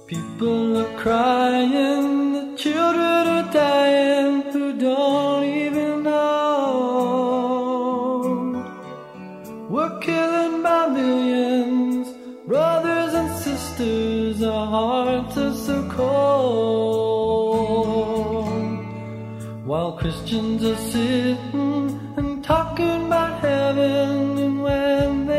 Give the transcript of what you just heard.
People are crying, the children are dying who don't even know. We're killing by millions, brothers and sisters, our hearts are so cold. While Christians are sitting and talking about heaven, and when